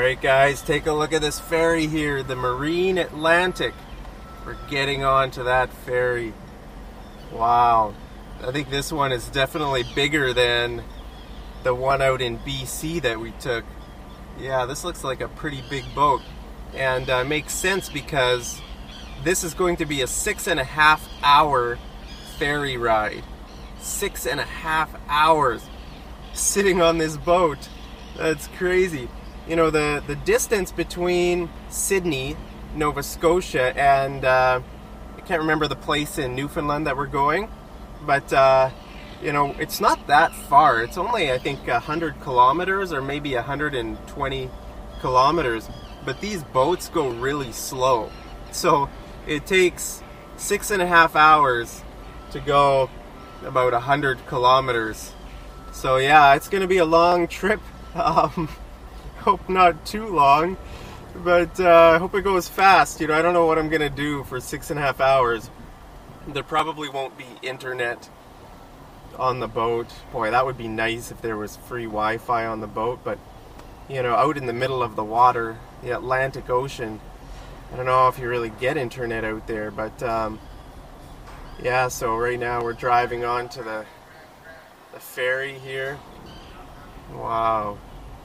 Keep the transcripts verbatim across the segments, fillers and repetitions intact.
Alright guys, take a look at this ferry here, the Marine Atlantic. We're getting on to that ferry. Wow. I think this one is definitely bigger than the one out in B C that we took. Yeah, this looks like a pretty big boat. And uh, makes sense because this is going to be a six and a half hour ferry ride. Six and a half hours sitting on this boat. That's crazy. You know, the, the distance between Sydney, Nova Scotia, and uh, I can't remember the place in Newfoundland that we're going, but uh, you know, it's not that far. It's only, I think, one hundred kilometers or maybe one hundred twenty kilometers, but these boats go really slow. So it takes six and a half hours to go about one hundred kilometers. So yeah, it's going to be a long trip. Um, hope not too long, but uh, I hope it goes fast. You know, I don't know what I'm gonna do for six and a half hours. There probably won't be internet on the boat. Boy, that would be nice if there was free Wi-Fi on the boat, but you know, out in the middle of the water, the Atlantic Ocean, I don't know if you really get internet out there, but um, yeah, so right now we're driving on to the, the ferry here. Wow.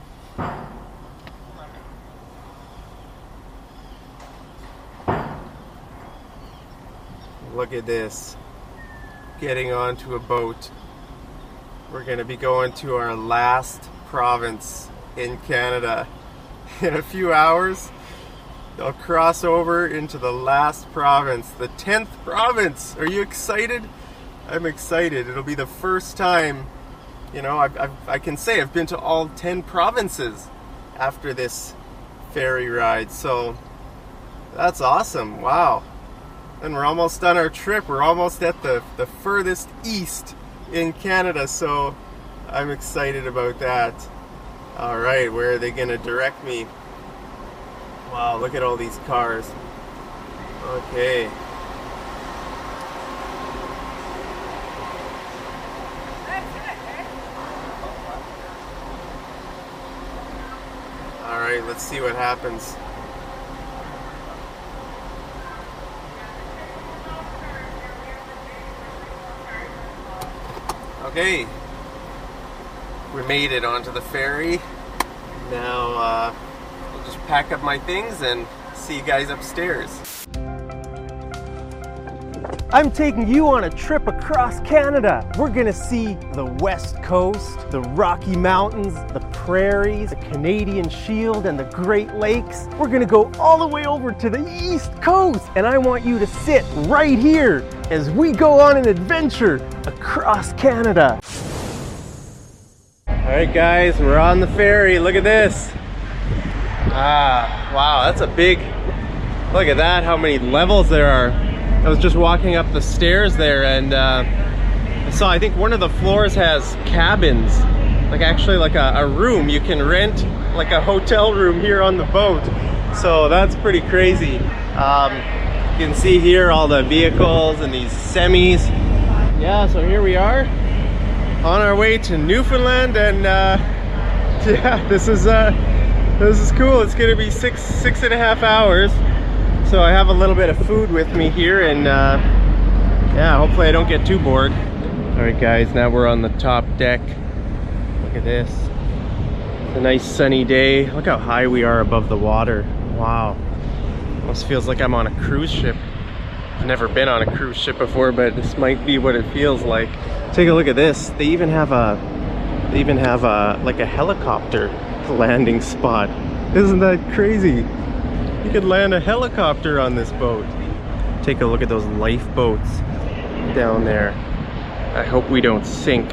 Look at this. Getting onto a boat. We're going to be going to our last province in Canada. In a few hours, I'll cross over into the last province, the tenth province. Are you excited? I'm excited. It'll be the first time, you know, I've, I've, I can say I've been to all ten provinces after this ferry ride. So that's awesome. Wow. And we're almost done our trip. We're almost at the, the furthest east in Canada, so I'm excited about that. All right, where are they going to direct me? Wow, look at all these cars. Okay. All right, let's see what happens. Okay, we made it onto the ferry. Now uh, I'll just pack up my things and see you guys upstairs. I'm taking you on a trip across Canada. We're gonna see the West Coast, the Rocky Mountains, the prairies, the Canadian Shield, and the Great Lakes. We're gonna go all the way over to the East Coast, and I want you to sit right here as we go on an adventure across Canada. All right, guys, we're on the ferry. Look at this. Ah, wow, that's a big, look at that, how many levels there are. I was just walking up the stairs there, and uh, I saw, I think one of the floors has cabins, like actually like a, a room. You can rent like a hotel room here on the boat. So that's pretty crazy. Um, you can see here all the vehicles and these semis. Yeah, so here we are on our way to Newfoundland, and uh, yeah, this is uh, this is cool. It's gonna be six six and a half hours. So I have a little bit of food with me here, and uh, yeah, hopefully I don't get too bored. All right, guys, now we're on the top deck. Look at this. It's a nice sunny day. Look how high we are above the water. Wow. Almost feels like I'm on a cruise ship. I've never been on a cruise ship before, but this might be what it feels like. Take a look at this. They even have a, they even have a like a helicopter landing spot. Isn't that crazy? You could land a helicopter on this boat. Take a look at those lifeboats down there. I hope we don't sink.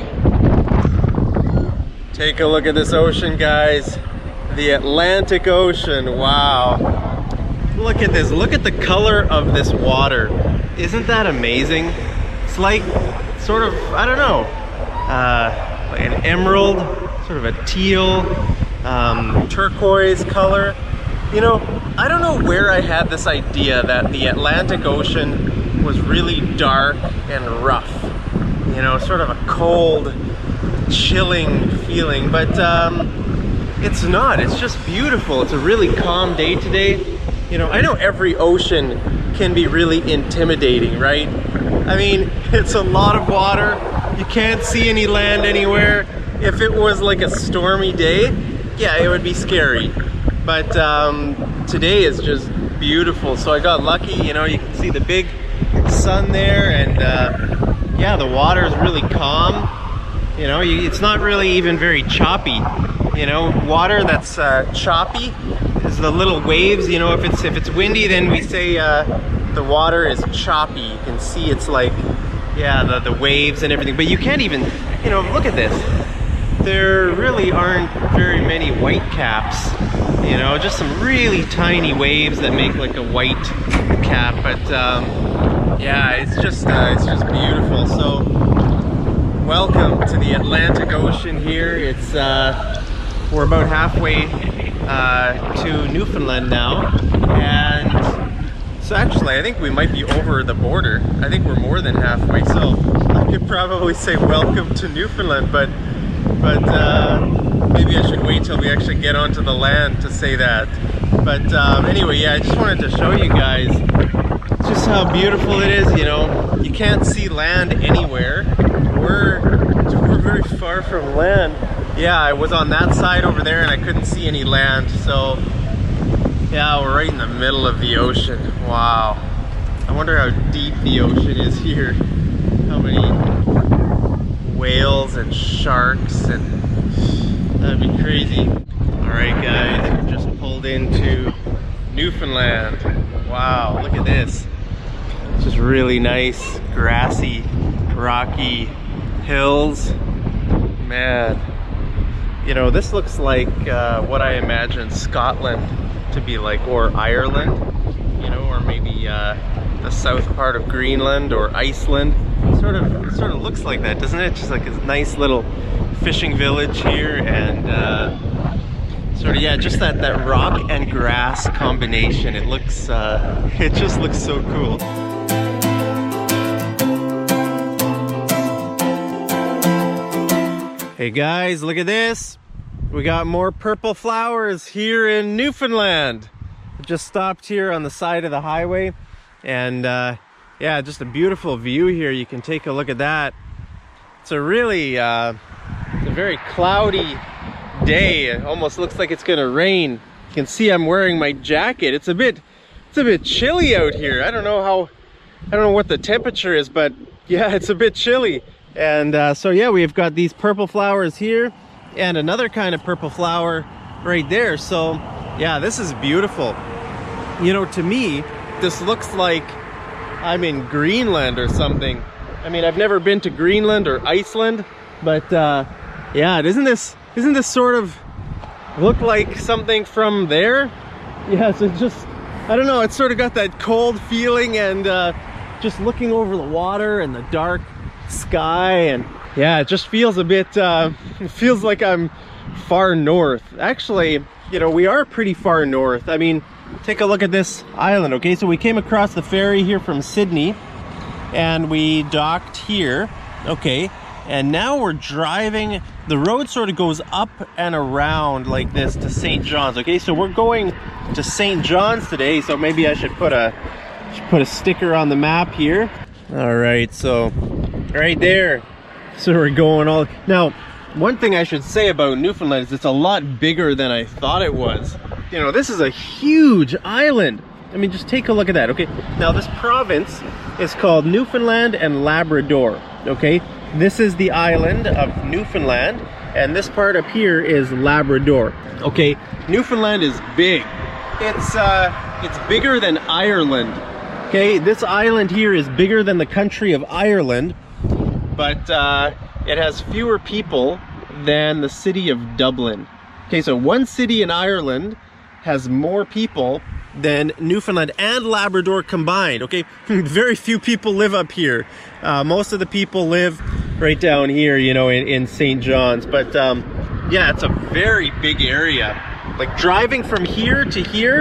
Take a look at this ocean, guys. The Atlantic Ocean, wow. Look at this, look at the color of this water. Isn't that amazing? It's like sort of, I don't know, uh, like an emerald, sort of a teal, um, turquoise color. You know, I don't know where I had this idea that the Atlantic Ocean was really dark and rough. You know, sort of a cold, chilling feeling. But um, it's not. It's just beautiful. It's a really calm day today. You know, I know every ocean can be really intimidating, right? I mean, it's a lot of water. You can't see any land anywhere. If it was like a stormy day, yeah, it would be scary. But um, today is just beautiful. So I got lucky, you know, you can see the big sun there, and uh, yeah, the water is really calm. You know, you, it's not really even very choppy. You know, water that's uh, choppy is the little waves. You know, if it's if it's windy, then we say uh, the water is choppy. You can see it's like, yeah, the, the waves and everything. But you can't even, you know, look at this. There really aren't very many white caps. You know, just some really tiny waves that make like a white cap. But um, yeah, it's just uh, it's just beautiful. So welcome to the Atlantic Ocean here. It's uh, we're about halfway uh, to Newfoundland now, and so actually I think we might be over the border. I think we're more than halfway. So I could probably say welcome to Newfoundland, but but uh, maybe I should wait till we actually get onto the land to say that. But um, anyway, yeah, I just wanted to show you guys just how beautiful it is. You know, you can't see land anywhere. We're, we're very far from land. Yeah, I was on that side over there and I couldn't see any land. So yeah, we're right in the middle of the ocean. Wow. I wonder how deep the ocean is here. How many whales and sharks, and that'd be crazy. All right guys, we just pulled into Newfoundland. Wow, look at this. It's just really nice, grassy, rocky hills. Man, you know, this looks like uh, what I imagine Scotland to be like, or Ireland, you know, or maybe uh, the south part of Greenland or Iceland. Sort of, it sort of looks like that, doesn't it? Just like a nice little fishing village here, and uh, sort of, yeah, just that that rock and grass combination. It looks, uh, it just looks so cool. Hey guys, look at this. We got more purple flowers here in Newfoundland. Just stopped here on the side of the highway, and uh, yeah, just a beautiful view here. You can take a look at that. It's a really, uh, it's a very cloudy day. It almost looks like it's gonna rain. You can see I'm wearing my jacket. It's a bit, it's a bit chilly out here. I don't know how, I don't know what the temperature is, but yeah, it's a bit chilly. And uh, so yeah, we've got these purple flowers here and another kind of purple flower right there. So yeah, this is beautiful. You know, to me, this looks like I'm in Greenland or something. I mean, I've never been to Greenland or Iceland, but uh, yeah, isn't this isn't this sort of look like something from there? Yeah, so just, I don't know, it's sort of got that cold feeling, and uh, just looking over the water and the dark sky, and yeah, it just feels a bit, uh, it feels like I'm far north. Actually, you know, we are pretty far north. I mean, take a look at this island, okay? So we came across the ferry here from Sydney, and we docked here, okay? And now we're driving, the road sort of goes up and around like this to Saint John's, okay? So we're going to Saint John's today, so maybe I should put a, should put a sticker on the map here. All right, so right there. So we're going all, now, one thing I should say about Newfoundland is it's a lot bigger than I thought it was. You know, this is a huge island. I mean, just take a look at that, okay? Now, this province is called Newfoundland and Labrador, okay? This is the island of Newfoundland, and this part up here is Labrador, okay? Newfoundland is big. It's, uh, it's bigger than Ireland, okay? This island here is bigger than the country of Ireland, but uh, it has fewer people than the city of Dublin. Okay, so one city in Ireland has more people than Newfoundland and Labrador combined, okay? Very few people live up here. Uh, most of the people live right down here, you know, in, in Saint John's. But um, yeah, it's a very big area. Like driving from here to here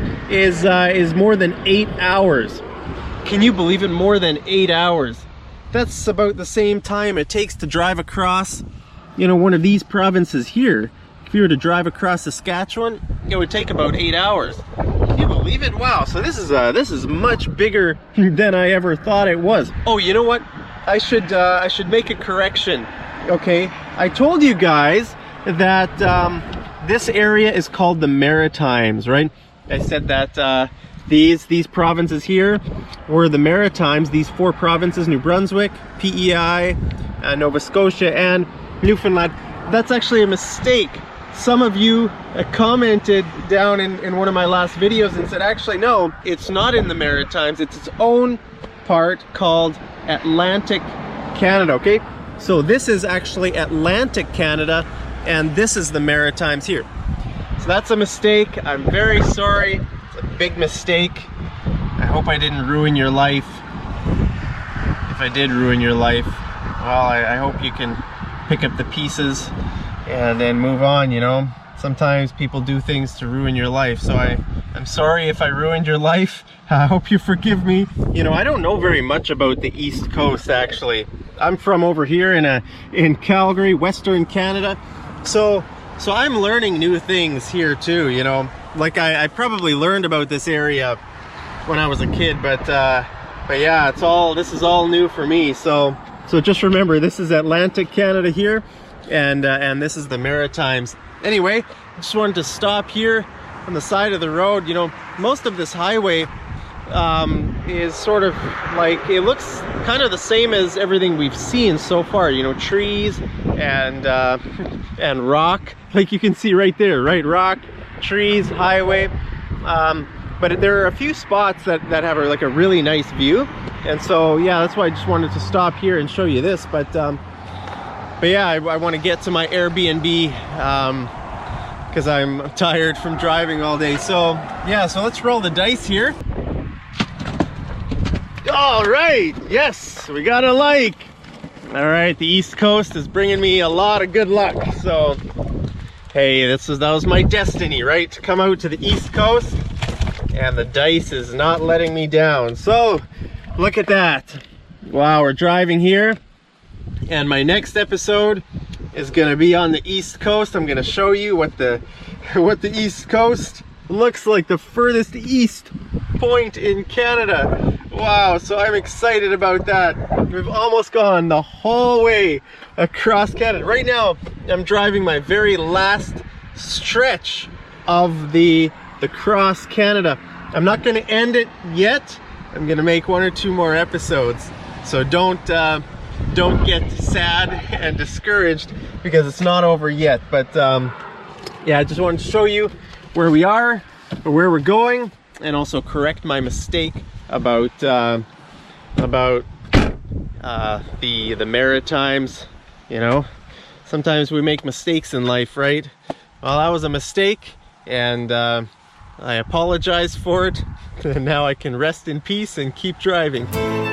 is, uh, is more than eight hours. Can you believe it? More than eight hours. That's about the same time it takes to drive across, you know, one of these provinces here. if you were to drive across Saskatchewan, it would take about eight hours. Can you believe it? Wow, so this is uh, this is much bigger than I ever thought it was. Oh, you know what? I should uh, I should make a correction. Okay, I told you guys that um, this area is called the Maritimes, right? I said that uh, these these provinces here were the Maritimes. These four provinces: New Brunswick, P E I, uh, Nova Scotia, and Newfoundland. That's actually a mistake. Some of you uh, commented down in, in one of my last videos and said, actually, no, it's not in the Maritimes. It's its own part called Atlantic Canada, okay? So this is actually Atlantic Canada, and this is the Maritimes here. So that's a mistake. I'm very sorry. It's a big mistake. I hope I didn't ruin your life. If I did ruin your life, well, I, I hope you can pick up the pieces and then move on, you know. Sometimes people do things to ruin your life, so I, I'm sorry if I ruined your life. I hope you forgive me. You know, I don't know very much about the East Coast, actually. I'm from over here in a in Calgary, Western Canada. So so I'm learning new things here too, you know. Like I, I probably learned about this area when I was a kid, but uh, but yeah, it's all this is all new for me. So so just remember, this is Atlantic Canada here, and uh, and this is the Maritimes. Anyway, I just wanted to stop here on the side of the road. You know, most of this highway um, is sort of like, it looks kind of the same as everything we've seen so far. You know, trees and uh, and rock, like you can see right there, right? Rock, trees, highway. Um, but there are a few spots that, that have a, like a really nice view. And so, yeah, that's why I just wanted to stop here and show you this. But um, but yeah, I, I want to get to my Airbnb um, because I'm tired from driving all day. So yeah, so let's roll the dice here. All right, yes, we got a lake. All right, the East Coast is bringing me a lot of good luck. So hey, this was that was my destiny, right? To come out to the East Coast, and the dice is not letting me down. So look at that. Wow, we're driving here, and my next episode is gonna be on the East Coast. I'm gonna show you what the what the East Coast looks like, the furthest east point in Canada. Wow, so I'm excited about that. We've almost gone the whole way across Canada. Right now, I'm driving my very last stretch of the the cross Canada. I'm not gonna end it yet. I'm gonna make one or two more episodes. So don't uh, don't get sad and discouraged because it's not over yet. But um, yeah, I just wanted to show you where we are, or where we're going, and also correct my mistake about uh, about uh, the the Maritimes. You know, sometimes we make mistakes in life, right? Well, that was a mistake, and uh, I apologize for it. And now I can rest in peace and keep driving.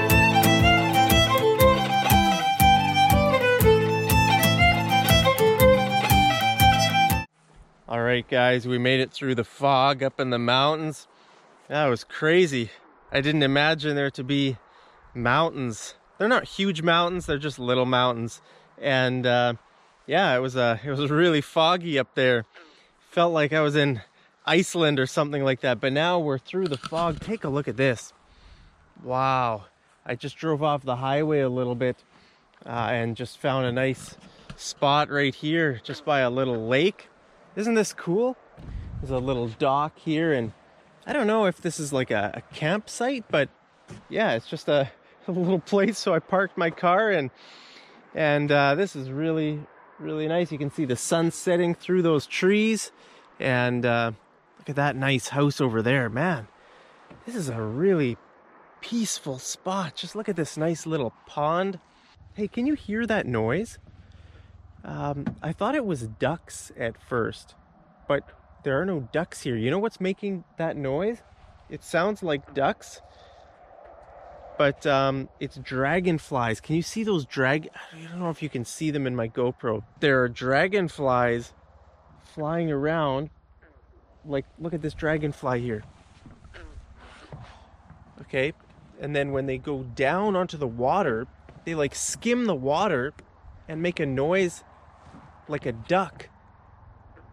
All right, guys, we made it through the fog up in the mountains. That was crazy. I didn't imagine there to be mountains. They're not huge mountains, they're just little mountains. And uh, yeah, it was uh, it was really foggy up there. Felt like I was in Iceland or something like that. But now we're through the fog. Take a look at this. Wow. I just drove off the highway a little bit uh, and just found a nice spot right here just by a little lake. Isn't this cool? There's a little dock here, and I don't know if this is like a, a campsite, but yeah, it's just a, a little place. So I parked my car, and and uh, this is really, really nice. You can see the sun setting through those trees, and uh, look at that nice house over there. Man, this is a really peaceful spot. Just look at this nice little pond. Hey, can you hear that noise? Um, I thought it was ducks at first, but there are no ducks here. You know what's making that noise? It sounds like ducks, but um, it's dragonflies. Can you see those drag... I don't know if you can see them in my GoPro. There are dragonflies flying around. Like, look at this dragonfly here. Okay, and then when they go down onto the water, they like skim the water and make a noise like a duck.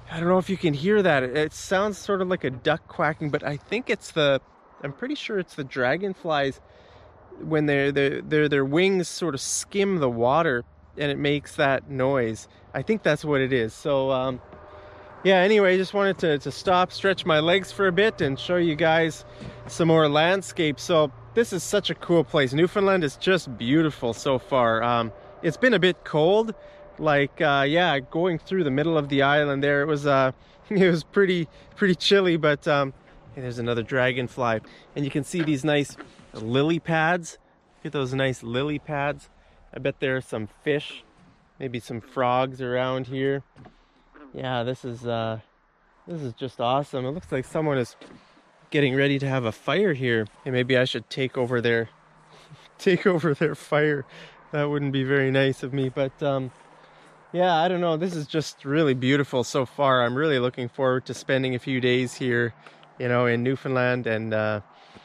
I don't know if you can hear that. It sounds sort of like a duck quacking, but I think it's the, I'm pretty sure it's the dragonflies when their their their their wings sort of skim the water and it makes that noise. I think that's what it is. So um, yeah, anyway, I just wanted to, to stop, stretch my legs for a bit and show you guys some more landscape. So this is such a cool place. Newfoundland is just beautiful so far. Um, it's been a bit cold. Like uh yeah, going through the middle of the island there, it was uh it was pretty pretty chilly, but um hey, there's another dragonfly, and you can see these nice lily pads. Look at those nice lily pads. I bet there are some fish, maybe some frogs around here. Yeah, this is uh this is just awesome. It looks like someone is getting ready to have a fire here, and maybe I should take over their take over their fire. That wouldn't be very nice of me, but um yeah, I don't know. This is just really beautiful so far. I'm really looking forward to spending a few days here, you know, in Newfoundland. And uh,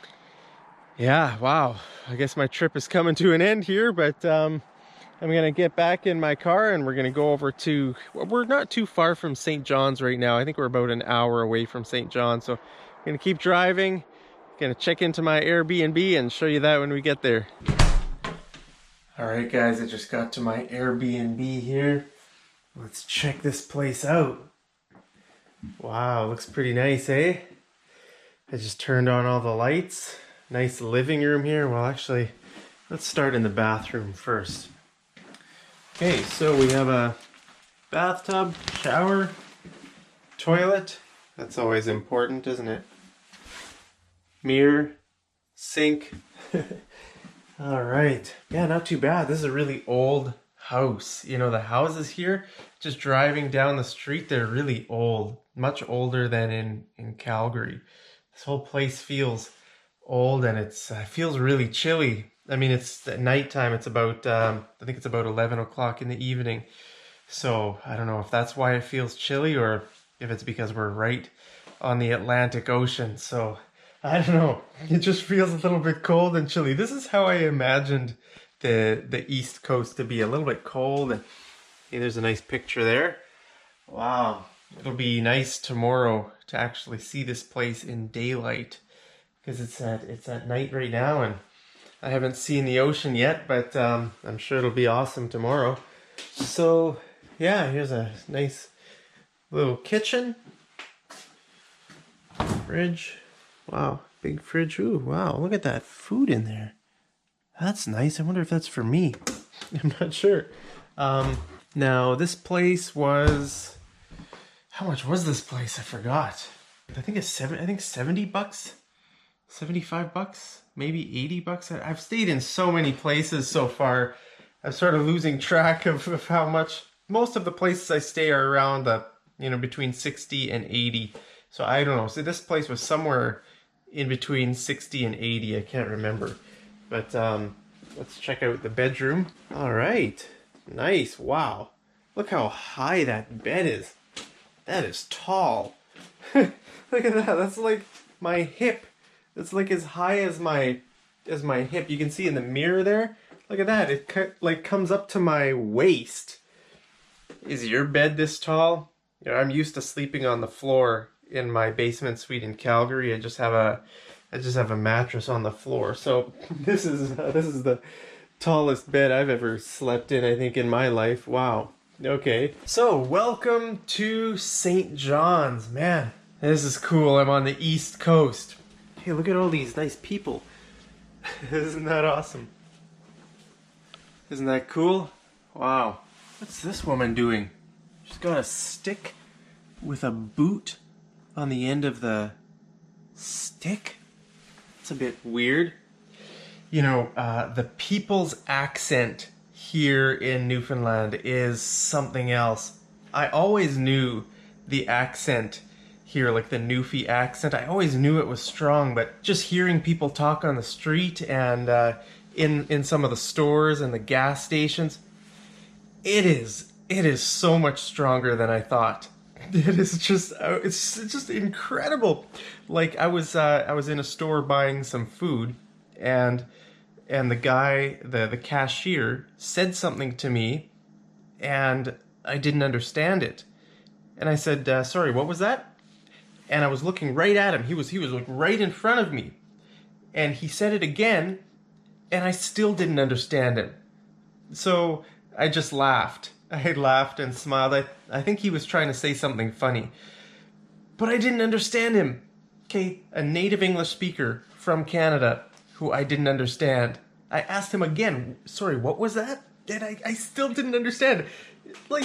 yeah, wow. I guess my trip is coming to an end here, but um, I'm going to get back in my car and we're going to go over to, well, we're not too far from Saint John's right now. I think we're about an hour away from Saint John's. So I'm going to keep driving, going to check into my Airbnb and show you that when we get there. All right, guys, I just got to my Airbnb here. Let's check this place out. Wow, looks pretty nice, eh? I just turned on all the lights. Nice living room here. Well, actually, let's start in the bathroom first. Okay, so we have a bathtub, shower, toilet. That's always important, isn't it? Mirror, sink. All right. Yeah, not too bad. This is a really old house. You know, the houses here, just driving down the street, they're really old. Much older than in, in Calgary. This whole place feels old, and it's uh, feels really chilly. I mean, it's at nighttime. It's about, um, I think it's about eleven o'clock in the evening. So I don't know if that's why it feels chilly or if it's because we're right on the Atlantic Ocean. So I don't know. It just feels a little bit cold and chilly. This is how I imagined the the East Coast to be, a little bit cold. And hey, there's a nice picture there. Wow. It'll be nice tomorrow to actually see this place in daylight, because it's at it's at night right now and I haven't seen the ocean yet, but um, I'm sure it'll be awesome tomorrow. So yeah, here's a nice little kitchen. Fridge. Wow, big fridge. Ooh, wow, look at that food in there. That's nice. I wonder if that's for me. I'm not sure. Um, now, this place was... How much was this place? I forgot. I think it's seven. I think seventy bucks, seventy-five bucks, maybe eighty bucks. I've stayed in so many places so far. I'm sort of losing track of, of how much. Most of the places I stay are around the, you know, between sixty and eighty. So I don't know. So this place was somewhere in between sixty and eighty. I can't remember. But um, let's check out the bedroom. All right. Nice. Wow. Look how high that bed is. That is tall. Look at that. That's like my hip. That's like as high as my as my hip. You can see in the mirror there. Look at that. It co- like comes up to my waist. Is your bed this tall? You know, I'm used to sleeping on the floor in my basement suite in Calgary. I just have a I just have a mattress on the floor. So this is uh, this is the tallest bed I've ever slept in, I think, in my life. Wow. Okay. So welcome to Saint John's. Man, this is cool. I'm on the East Coast. Hey, look at all these nice people. Isn't that awesome? Isn't that cool? Wow. What's this woman doing? She's got a stick with a boot on the end of the stick. It's a bit weird. You know, uh, the people's accent here in Newfoundland is something else. I always knew the accent here, like the Newfie accent. I always knew it was strong, but just hearing people talk on the street and uh, in in some of the stores and the gas stations, it is it is so much stronger than I thought. It is just it's just incredible. Like I was uh, I was in a store buying some food, and and the guy, the the cashier, said something to me, and I didn't understand it. And I said, uh, sorry, what was that? And I was looking right at him. He was, he was like right in front of me. And he said it again, and I still didn't understand him. So I just laughed. I laughed and smiled. I, I think he was trying to say something funny. But I didn't understand him. Okay, a native English speaker from Canada who I didn't understand. I asked him again, sorry, what was that? And I, I still didn't understand. Like,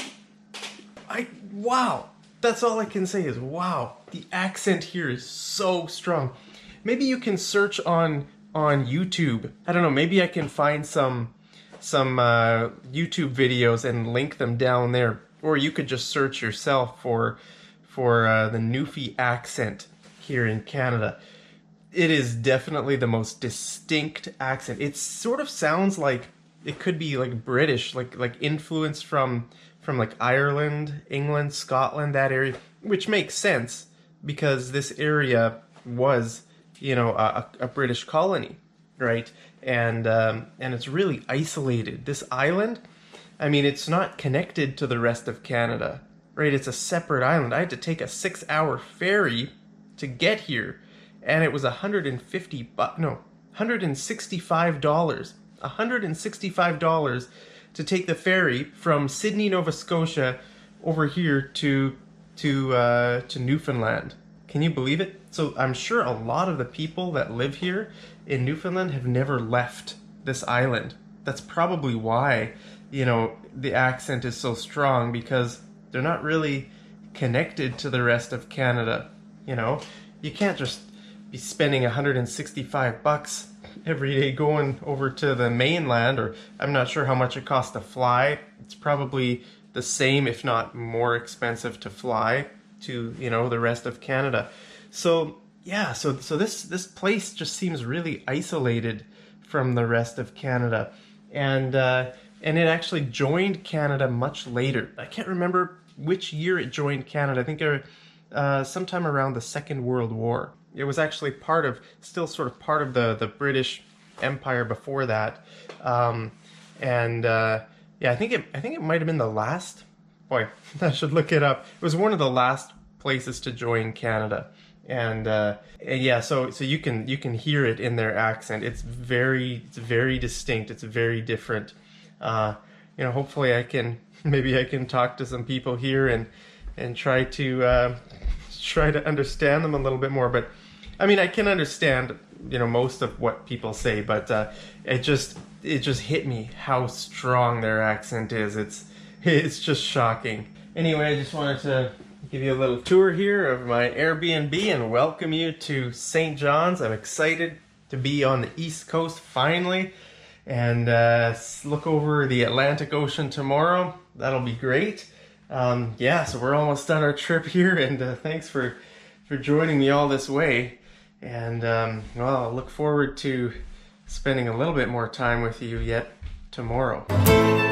I, wow. That's all I can say is, wow. The accent here is so strong. Maybe you can search on on YouTube. I don't know, maybe I can find some some uh, YouTube videos and link them down there. Or you could just search yourself for, for uh, the Newfie accent here in Canada. It is definitely the most distinct accent. It sort of sounds like it could be like British, like like influence from from like Ireland, England, Scotland, that area, which makes sense because this area was, you know, a, a British colony, right? And um, and it's really isolated. This island, I mean, it's not connected to the rest of Canada, right? It's a separate island. I had to take a six-hour ferry to get here, and it was one hundred fifty bucks, no, one hundred sixty-five dollars. one hundred sixty-five dollars to take the ferry from Sydney, Nova Scotia, over here to to uh, to Newfoundland. Can you believe it? So I'm sure a lot of the people that live here in Newfoundland have never left this island. That's probably why, you know, the accent is so strong, because they're not really connected to the rest of Canada. You know, you can't just be spending one hundred sixty-five bucks every day going over to the mainland, or I'm not sure how much it costs to fly. It's probably the same, if not more expensive to fly to, you know, the rest of Canada. So yeah, so so this this place just seems really isolated from the rest of Canada, and uh, and it actually joined Canada much later. I can't remember which year it joined Canada. I think uh, uh, sometime around the Second World War. It was actually part of, still sort of part of the, the British Empire before that, um, and uh, yeah, I think it I think it might have been the last. Boy, I should look it up. It was one of the last places to join Canada, and, uh, and yeah, so so you can you can hear it in their accent. It's very it's very distinct. It's very different. Uh, you know, hopefully I can maybe I can talk to some people here and and try to uh, try to understand them a little bit more. But I mean, I can understand, you know, most of what people say, but uh, it just it just hit me how strong their accent is. It's it's just shocking. Anyway, I just wanted to give you a little tour here of my Airbnb and welcome you to Saint John's. I'm excited to be on the East Coast finally, and uh, look over the Atlantic Ocean tomorrow. That'll be great. Um, yeah, so we're almost done our trip here, and uh, thanks for for joining me all this way. And, um, well, I look forward to spending a little bit more time with you yet tomorrow.